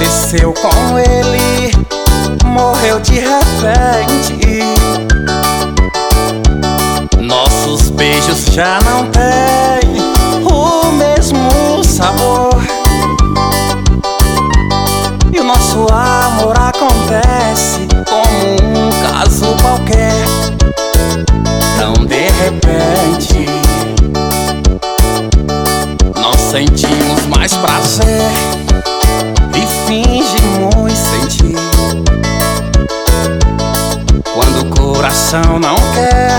aconteceu com ele? Morreu de repente. Nossos beijos já não têm o mesmo sabor, e o nosso amor acontece como um caso qualquer. Tão de repente nós sentimos mais prazer e fingimos sentir. Quando o coração não quer,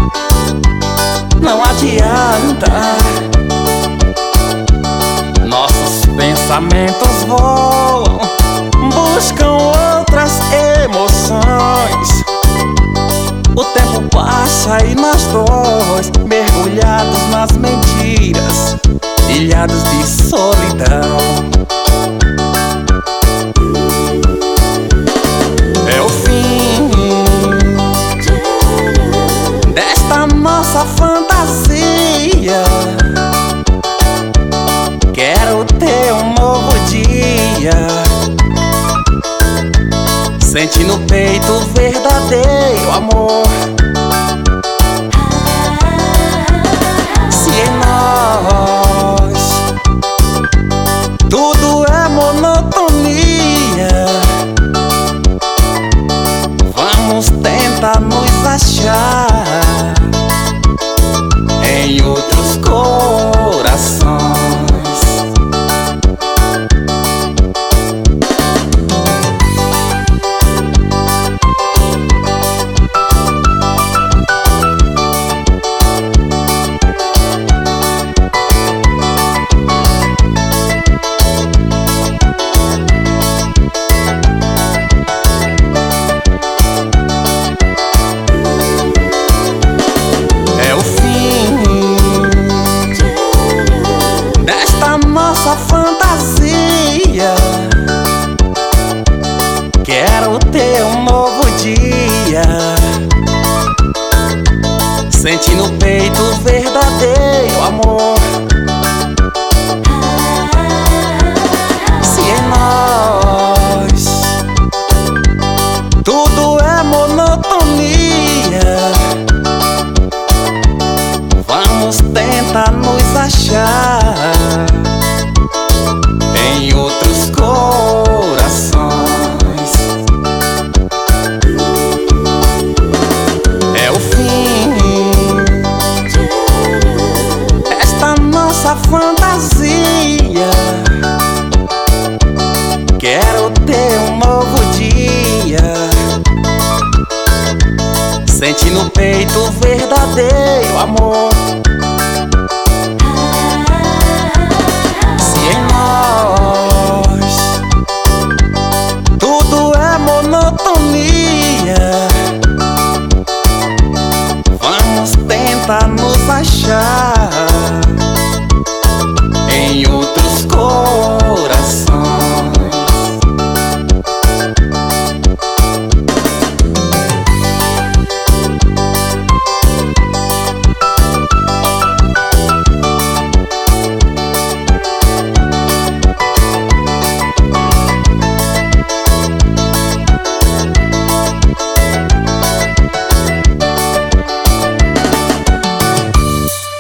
não adianta. Nossos pensamentos voam, buscam outras emoções. O tempo passa e nós dois, mergulhados nas mentiras, ilhados de solidão. É o fim desta nossa fantasia. Quero ter um novo dia, sente no peito o verdadeiro amor. Se em nós tudo é monotonia, vamos tentar nos achar em outros corações. Nossa fantasia, quero ter um novo dia, sente no peito o verdadeiro amor. Se em nós tudo é monotonia, vamos tentar nos achar em outros corações. É o fim desta nossa fantasia. Quero ter um novo dia, sente no peito o verdadeiro amor.